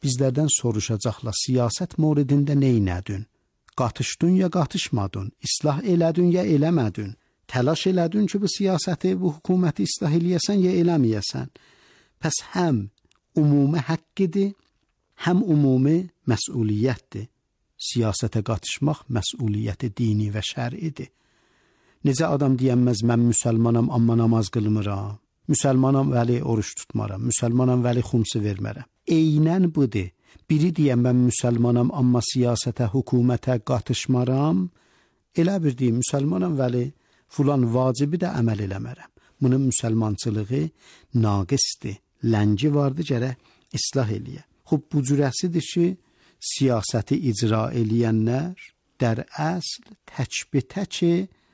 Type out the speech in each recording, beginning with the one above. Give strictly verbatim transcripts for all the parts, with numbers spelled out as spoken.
bizlərdən soruşacaqlar, siyasət moridində neynədin? Qatışdın ya qatışmadın? İslah elədin ya eləmədin? Təlaş elədin ki, bu siyasəti, bu hökuməti islah eləyəsən ya eləməyəsən? Pəs həm ümumi haqqıdır, həm ümumi məsuliyyətdir. Siyasətə qatışmaq məsuliyyəti dini və şər'idir. Necə adam deyənməz, mən müsəlmanam, amma namaz qılmıram. Müsəlmanam, vəli oruç tutmaram. Müsəlmanam, vəli xumsu vermərəm. Eynən budur. Biri deyən, mən müsəlmanam, amma siyasətə, hökumətə qatışmaram. Elə bir deyim, müsəlmanam, vəli filan vacibi də əməl eləmərəm. Bunun müsəlmançılığı naqisdir. Ləngi vardı, gərək islah eləyə. Xub, bu cürəsidir ki, siyasəti icra eləyənlər dər əsl təkbitəki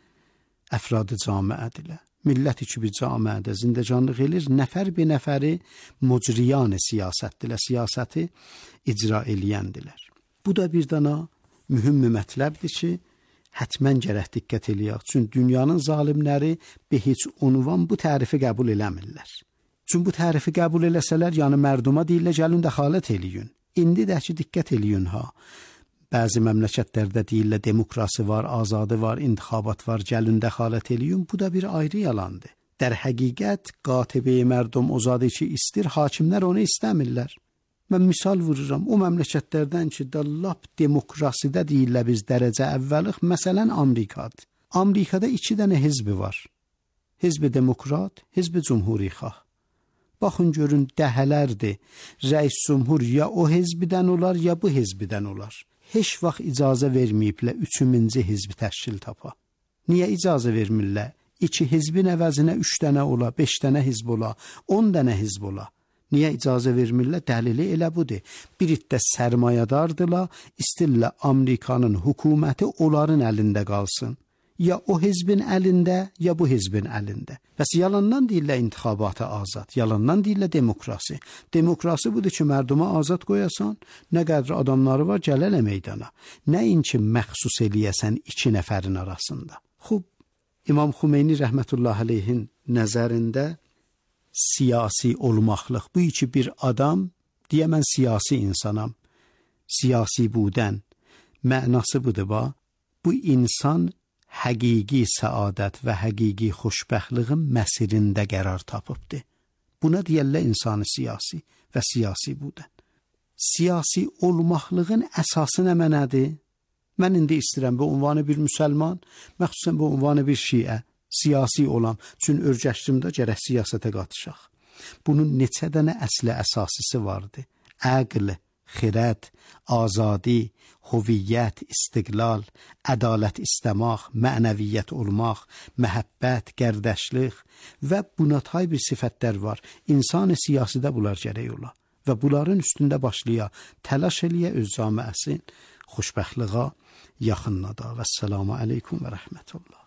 əfradı camiədirlər. Millət iki-bir camiədə zindəcanlıq elir, nəfər bir nəfəri mucriyan siyasətdirlər, siyasəti icra eləyəndilər. Bu da bir dana mühüm mətləbdir ki, hətmən gərək diqqət eləyək. Çünki dünyanın zalimləri be heç unvan bu tərifi qəbul eləmirlər. Çünki bu tərifi qəbul eləsələr, yəni mərduma deyirlər, gəlin dəxalət eləyin. İndi də ki, diqqət eləyin ha. Bəzi məmləkətlərdə deyirlər, demokrasi var, azadı var, intixabat var, gəlin dəxalət eləyin. Bu da bir ayrı yalandır. Dər həqiqət, qatibi mərdum o zadı ki, istir, hakimlər onu istəmirlər. Mən misal vururam, o məmləkətlərdən ki, da lap demokrasidə deyirlər biz dərəcə əvvəlik, məsələn, Amerikadır. Amerikada iki dənə hizbi var. Hizbi demokrat, hizbi cumhurixah. Baxın, görün, dəhələrdir. Rəis cumhur ya o hizbidən olar, ya bu hizbidən olar. Heç vaxt icazə verməyiblər üçüncü hizbi təşkil tapa. Niyə icazə vermirlər? İki hizbin əvəzinə üç dənə ola, beş dənə hizb ola, on dənə hizb ola. Niyə icazə vermirlər? Dəlili elə budur. Bir iddə sərmayədardılar, istirlər Amerikanın hökuməti onların əlində qalsın. Ya o hizbin əlində, ya bu hizbin əlində. Bəs yalandan deyirlər intixabatı azad, yalandan deyirlər demokrasi. Demokrasi budur ki, mərduma azad qoyasan, nə qədər adamları var, gələlə meydana. Nəinki məxsus eləyəsən iki nəfərin arasında. Xub, İmam Xümeyni rəhmətullah aleyhin nəzərində siyasi olmaqlıq, bu iki bir adam, deyə mən siyasi insanam, siyasi budən, mənası budur ba, bu insan həqiqi səadət və həqiqi xoşbəxtliğin məsirində qərar tapıbdır. Buna deyərlər insanı siyasi və siyasi budən. Siyasi olmaqlığın əsası nə mənədir? Mən indi istəyirəm bu unvanı bir müsəlman, məxsusən bu unvanı bir şiə, siyasi olan, üçün örgəşdimdə gərək siyasətə qatışaq. Bunun neçə dənə əsli əsasısı vardı? Əql, xirət, azadi, hüviyyət, istiqlal, ədalət istəmək, mənəviyyət olmaq, məhəbbət, qərdəşlik və buna tay bir sifətlər var. İnsan siyasidə bunlar gərək ola və bunların üstündə başlaya, təlaş eləyə öz camiəsin xoşbəxtliğə yaxınlada. Vəssalamu aleykum və rəhmətullah.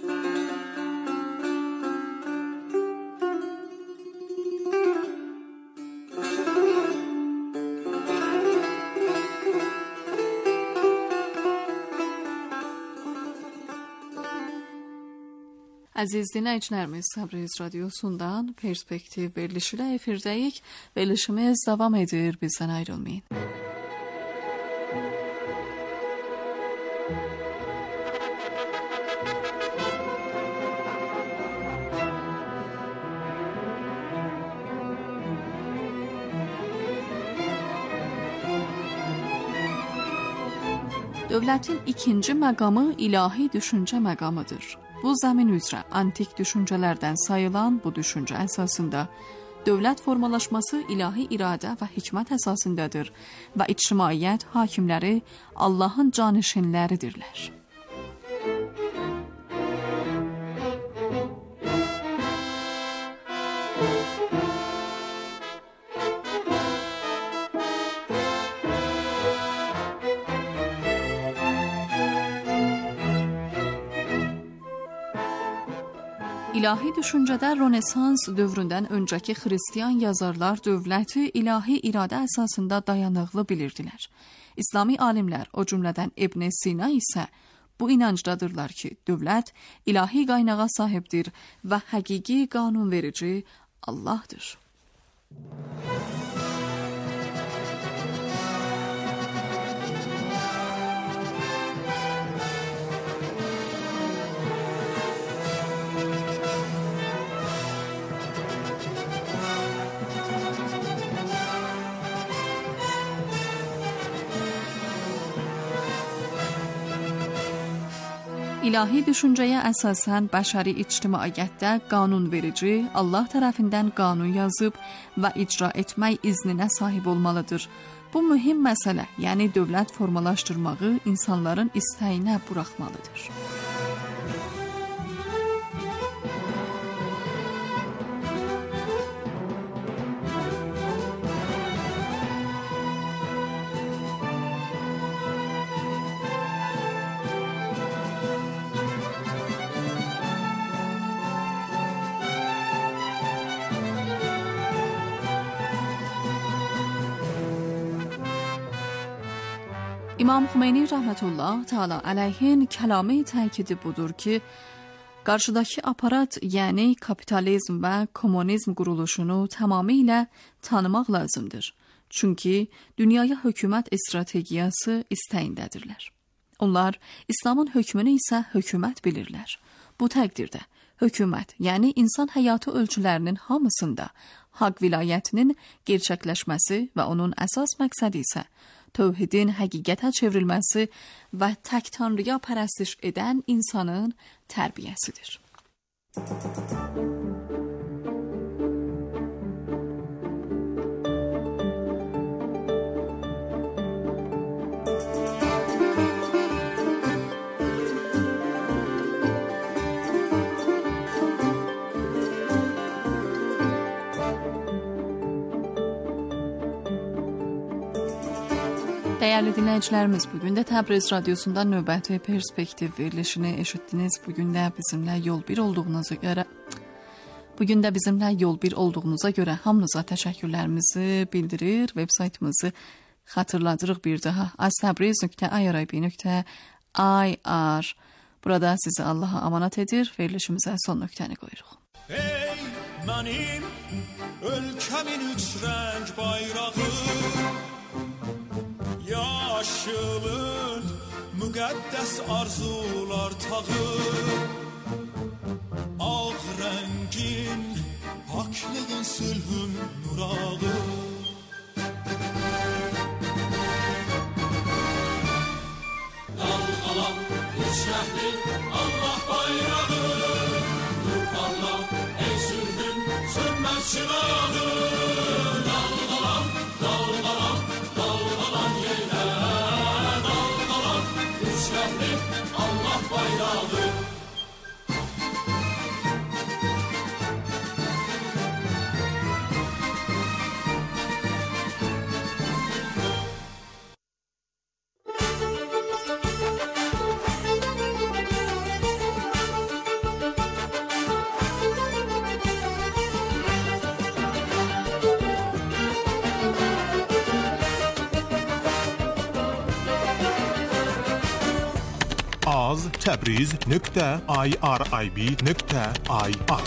Əziz dinləyicilərimiz, Təbriz Radiosundan Perspektiv verilişi ilə efirdəyik. Verilişimiz davam edir, bizdən ayrılmayın. Dövlətin ikinci məqamı ilahi düşüncə məqamıdır. Bu zəmin üzrə antik düşüncələrdən sayılan bu düşüncə əsasında dövlət formalaşması ilahi iradə və hikmət əsasındadır və ictimaiyyət hakimləri Allahın canişinləridirlər. İlahi düşüncədə Rönesans dövründən öncəki xristiyan yazarlar dövləti ilahi iradə əsasında dayanıqlı bilirdilər. İslami alimlər, o cümlədən İbn Sina isə bu inancdadırlar ki, dövlət ilahi qaynağa sahibdir və həqiqi qanunverici Allahdır. İlahi düşüncəyə əsasən bəşəri ictimaiyyətdə qanunverici Allah tərəfindən qanun yazıb və icra etmək izninə sahib olmalıdır. Bu mühim məsələ, yəni dövlət formalaşdırmağı insanların istəyinə buraxmalıdır. İmam Xümeyni rəhmətullah təala əleyhin kəlamı təkidi budur ki, qarşıdakı aparat, yəni kapitalizm və komünizm quruluşunu tamamilə tanımaq lazımdır. Çünki dünyaya hökumət strategiyası istəyindədirlər. Onlar İslamın hökmünü isə hökumət bilirlər. Bu təqdirdə hökumət, yəni insan həyatı ölçülərinin hamısında haqq vilayətinin gerçəkləşməsi və onun əsas məqsədi isə tövhidin həqiqətə çevrilməsi və tək tanrıya pərəstiş edən insanın tərbiyəsidir. Dəyərli dinləyicilərimiz, bugün də Təbriz Radyosu'nda növbəti perspektiv verilişini eşitdiniz. Bugün də bizimlə yol bir olduğunuza görə Bugün də bizimlə yol bir olduğunuza görə hamınıza təşəkkürlərimizi bildirir. Web saytımızı xatırladırıq bir daha. aztabriz nöqtə irib nöqtə ir. Burada sizi Allah'a amanat edir. Verilişimizə son nöqtəni qoyuruq. Ey mənim ölkəmin üç rəng bayrağı, yaşılın müqəddəs arzular tağı, ağ rəngin haklığın sülhün nurağı. Dalğalan üç rəngin Allah bayrağı, nur parla ey sülhün sönməz çırağı. Dalğalan, dalğalan, dalğalan yeylə, dalğalan üç rəngin Allah bayrağı. az tabriz nöqtə irib nöqtə ir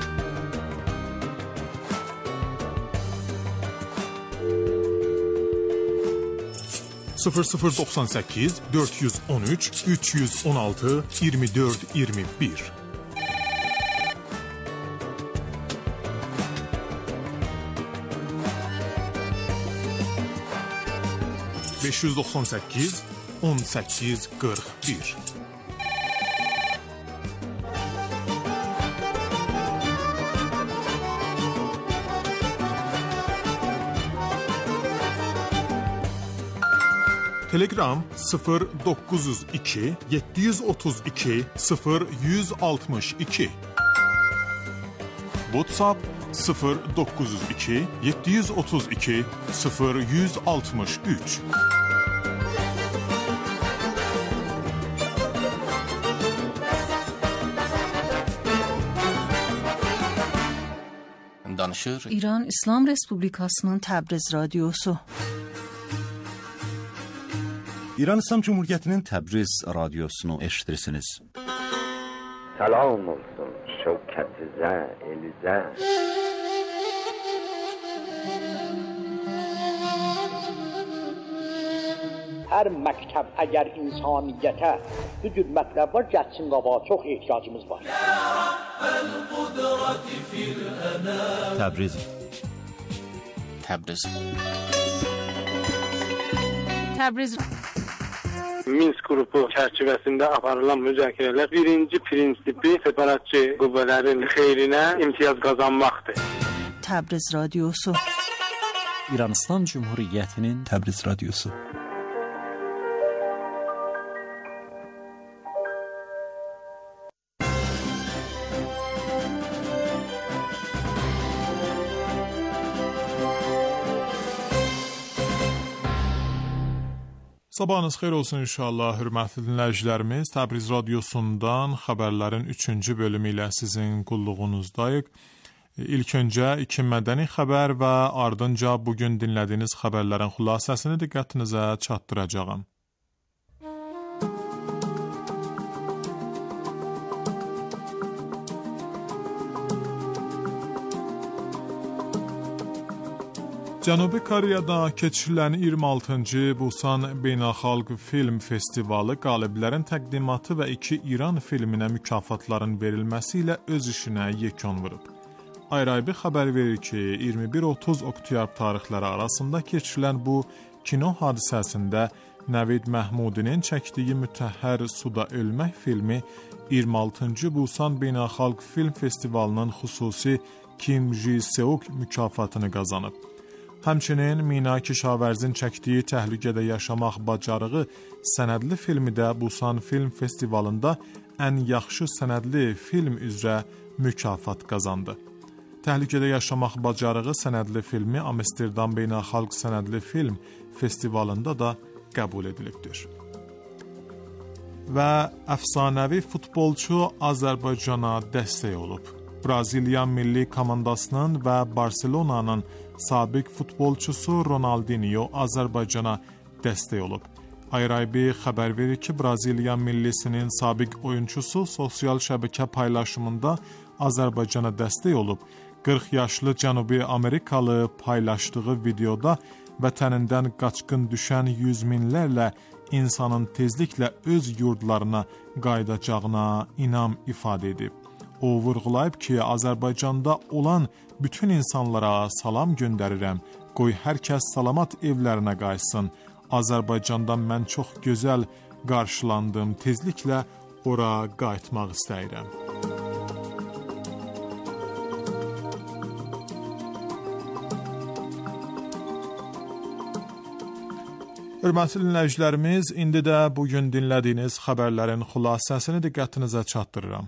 sıfır sıfır doxsan səkkiz dörd yüz on üç üç yüz on altı iyirmi dörd iyirmi bir beş yüz doxsan səkkiz on səkkiz qırx bir Telegram sıfır doqquz yüz iki yeddi yüz otuz iki sıfır yüz altmış iki WhatsApp sıfır doqquz yüz iki yeddi yüz otuz iki sıfır yüz altmış üç Danışır İran İslam Respublikasının Təbriz Radyosu. İran İslam Cumhuriyeti'nin Təbriz Radyosunu eşitirsiniz. Salam olsun şevketize, elize. Hər məktəb əgər insaniyyətə bu cür mətləblər gəlsin qaba, çox ehtiyacımız var. Təbriz Təbriz Təbriz Minsk qrupu çərçivəsində aparılan müzakirələr birinci prinsipi separatçı qüvvələrin xeyrinə imtiyaz qazanmaqdır. Təbriz radiosu. İranıstan Cumhuriyyətinin Təbriz radiosu. Sabahınız xeyir olsun inşallah, hörmətli dinləyicilərimiz. Təbriz radiosundan xəbərlərin üçüncü bölümü ilə sizin qulluğunuzdayıq. İlk öncə iki mədəni xəbər və ardınca bugün dinlədiyiniz xəbərlərin xülasəsini diqqətinizə çatdıracağam. Cənubi Koreyada keçirilən iyirmi altıncı Busan Beynəlxalq Film Festivalı qaliblərin təqdimatı və iki İran filminə mükafatların verilməsi ilə öz işinə yekun vurub. Ayraybi xəbər verir ki, iyirmi bir otuz oktyabr tarixləri arasında keçirilən bu kino hadisəsində Nəvid Məhmudinin çəkdiyi Mütəhhər Suda Ölmək filmi iyirmi altıncı Busan Beynəlxalq Film Festivalının xüsusi Kim Ji-seok mükafatını qazanıb. Həmçinin Mina Kişavərzin çəkdiyi Təhlükədə Yaşamaq Bacarığı sənədli filmi də Busan Film Festivalında ən yaxşı sənədli film üzrə mükafat qazandı. Təhlükədə Yaşamaq Bacarığı sənədli filmi Amsterdam Beynəlxalq Sənədli Film Festivalında da qəbul edilibdir. Və əfsanəvi futbolçu Azərbaycana dəstək olub. Braziliya milli komandasının və Barselonanın sabiq futbolçusu Ronaldinho Azərbaycana dəstək olub. Ayraybi xəbər verir ki, Braziliya millisinin sabiq oyunçusu sosial şəbəkə paylaşımında Azərbaycana dəstək olub. qırx yaşlı Cənubi Amerikalı paylaşdığı videoda vətənindən qaçqın düşən yüz minlərlə insanın tezliklə öz yurdlarına qayıdacağına inam ifadə edib. O vurğulayıb ki, Azərbaycanda olan bütün insanlara salam göndərirəm. Qoy hər kəs salamat evlərinə qayıtsın. Azərbaycanda mən çox gözəl qarşılandım. Tezliklə ora qayıtmaq istəyirəm. Hörmətli dinləyicilərimiz, indi də bugün dinlədiyiniz xəbərlərin xülasəsini diqqətinizə çatdırıram.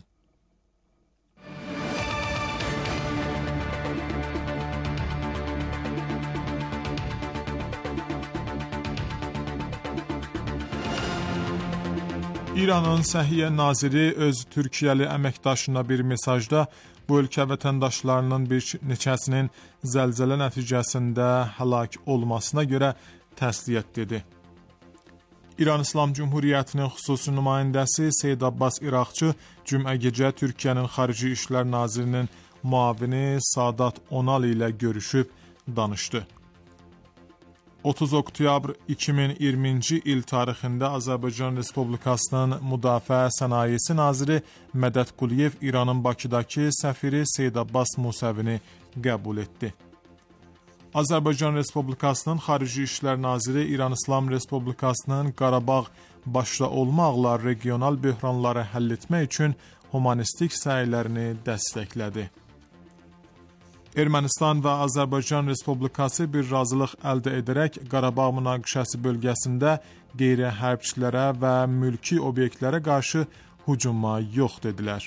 İranın Səhiyyə naziri öz Türkiyəli əməkdaşına bir mesajda bu ölkə vətəndaşlarının bir neçəsinin zəlzələ nəticəsində həlak olmasına görə təsliyyət dedi. İran İslam Cumhuriyyətinin xüsusi nümayəndəsi Seyid Abbas İraqçı cümə gecə Türkiyənin Xarici İşlər Nazirinin müavini Sadat Onal ilə görüşüb danışdı. otuz oktyabr iki min iyirminci il tarixində Azərbaycan Respublikasının Müdafiə Sənayesi Naziri Mədəd Quliyev İranın Bakıdakı səfiri Seyid Abbas Musəvini qəbul etdi. Azərbaycan Respublikasının Xarici İşlər Naziri İran İslam Respublikasının Qarabağ başda olmaqla regional böhranları həll etmək üçün humanistik səylərini dəstəklədi. Ermənistan və Azərbaycan Respublikası bir razılıq əldə edərək Qarabağ münaqişəsi bölgəsində qeyri-hərbçilərə və mülki obyektlərə qarşı hücuma yox dedilər.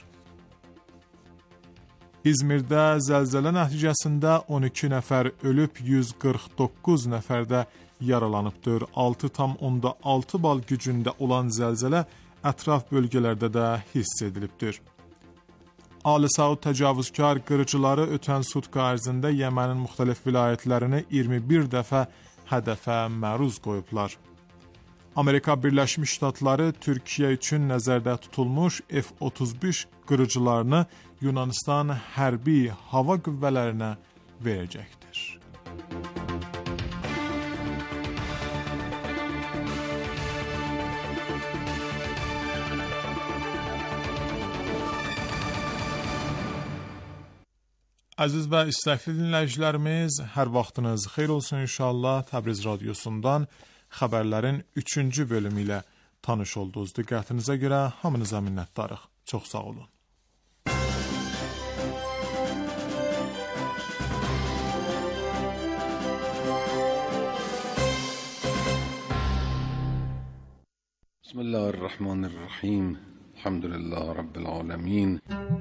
İzmirdə zəlzələ nəticəsində on iki nəfər ölüb, yüz qırx doqquz nəfər də yaralanıbdır. altı tam onda altı bal gücündə olan zəlzələ ətraf bölgələrdə də hiss edilibdir. Ali Saud təcavüzkar qırıcıları ötən sutka ərzində Yəmənin müxtəlif vilayətlərini iyirmi bir dəfə hədəfə məruz qoyublar. Amerika Birləşmiş Ştatları Türkiyə üçün nəzərdə tutulmuş F otuz beş qırıcılarını Yunanistan hərbi hava qüvvələrinə verəcəkdir. Əziz və istəkli dinləyicilərimiz, hər vaxtınız xeyir olsun inşallah. Təbriz radiosundan xəbərlərin üçüncü bölümü ilə tanış oldunuz. Diqqətinizə görə hamınıza minnətdarıq. Çox sağ olun. بسم الله الرحمن الرحیم الحمد لله رب العالمین.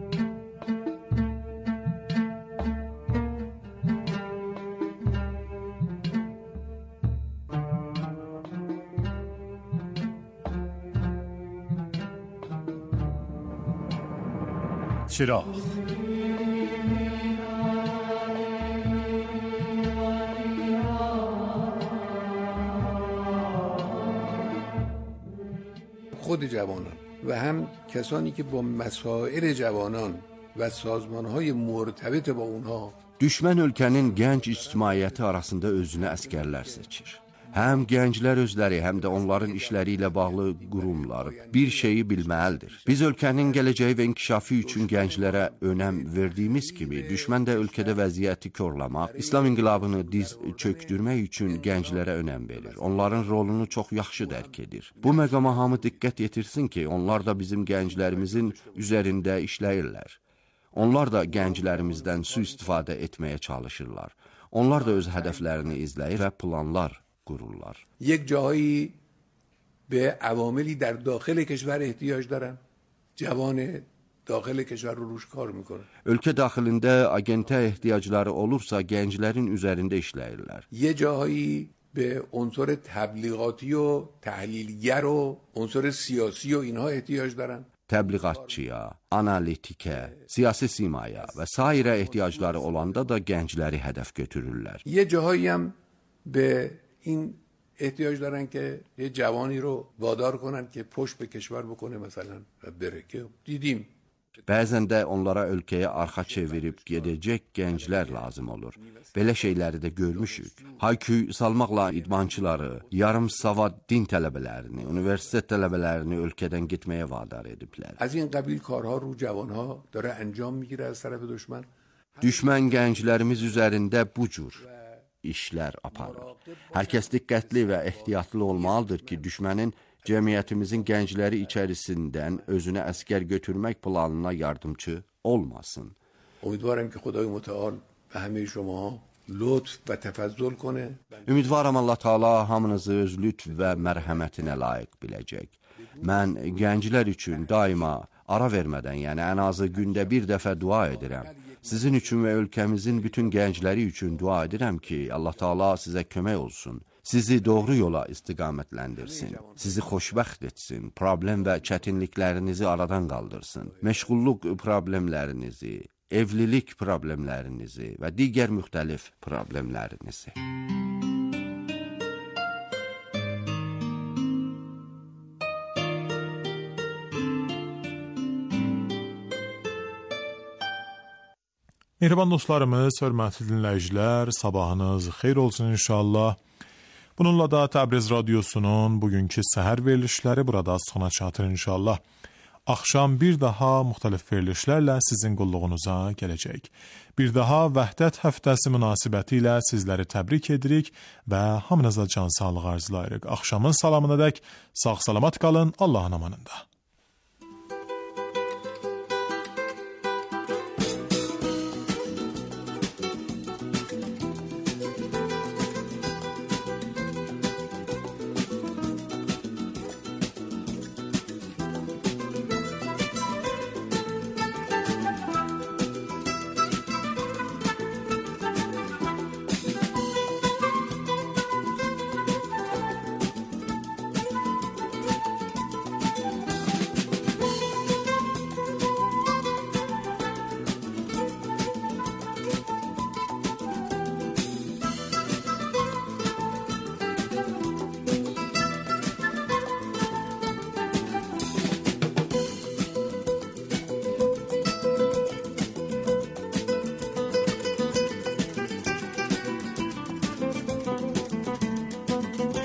چراغ خود جوانان و هم کسانی که با مسائل جوانان و سازمانهای مرتبط با اونها Düşmən ölkənin gənc ictimaiyyəti arasında özünə əskərlər seçir. Həm gənclər özləri, həm də onların işləri ilə bağlı qurumlar bir şeyi bilməlidir. Biz ölkənin gələcəyi və inkişafı üçün gənclərə önəm verdiyimiz kimi, düşmən də ölkədə vəziyyəti korlamaq, İslam inqilabını diz çökdürmək üçün gənclərə önəm verir. Onların rolunu çox yaxşı dərk edir. Bu məqama hamı diqqət yetirsin ki, onlar da bizim gənclərimizin üzərində işləyirlər. Onlar da gənclərimizdən sui-istifadə etməyə çalışırlar. Onlar da öz hədəflərini izləyir və planlar qururlar. یک جایی به عواملی در داخل کشور احتیاج دارن. جوان daxil کشور رو روش کار میکنه. Ölkə daxilində agentə ehtiyacları olursa gənclərin üzərində işləyirlər. یه جایی به عنصر تبلیغاتی و تحلیلگر و عنصر سیاسی و اینها احتیاج دارن. Təbliğatçıya, analitikə, siyasi simaya və sairə ehtiyacları olanda da gəncləri hədəf götürürlər. یه جاهایی هم به این احتیاج دارن که یه جوانی رو وادار کنن که پشت به کشور بکنه مثلا و بره که دیدیم. Bəzən də onlara ölkəyə arxa çevirib gedəcək gənclər lazım olur. Belə şeyləri də görmüşük. Hayküy salmaqla idmançıları, yarım savad din tələbələrini, universitet tələbələrini ölkədən getməyə vadar ediblər. از این قبیل کارها رو جوانها داره انجام میگیره از طرف دشمن. Düşmən gənclərimiz üzərində bu cür işlər aparır. Hər kəs diqqətli və ehtiyatlı olmalıdır ki, düşmənin cəmiyyətimizin gəncləri içərisindən özünə əskər götürmək planına yardımcı olmasın. امیدوارم که خدای متعال به همه شما لطف و تفضل کنه. Ümidvaram Allah Taala hamınızı öz lütf və mərhəmətinə layiq biləcək. Mən gənclər üçün daima ara vermədən, yəni ən azı gündə bir dəfə dua edirəm. Sizin üçün və ölkəmizin bütün gəncləri üçün dua edirəm ki, Allah Taala sizə kömək olsun. Sizi doğru yola istiqamətləndirsin. Sizi xoşbəxt etsin. Problem və çətinliklərinizi aradan qaldırsın. Məşğulluq problemlərinizi, evlilik problemlərinizi və digər müxtəlif problemlərinizi. Mehriban dostlarımız, hörmətli dinləyicilər, sabahınız xeyir olsun inşallah. Bununla da Təbriz Radiosunun bugünkü səhər verilişləri burada sona çatır inşallah. Axşam bir daha müxtəlif verilişlərlə sizin qulluğunuza gələcək. Bir daha Vəhdət həftəsi münasibəti ilə sizləri təbrik edirik və hamınıza can sağlığı arzulayırıq. Axşamın salamına dək sağ salamat qalın, Allahın amanında.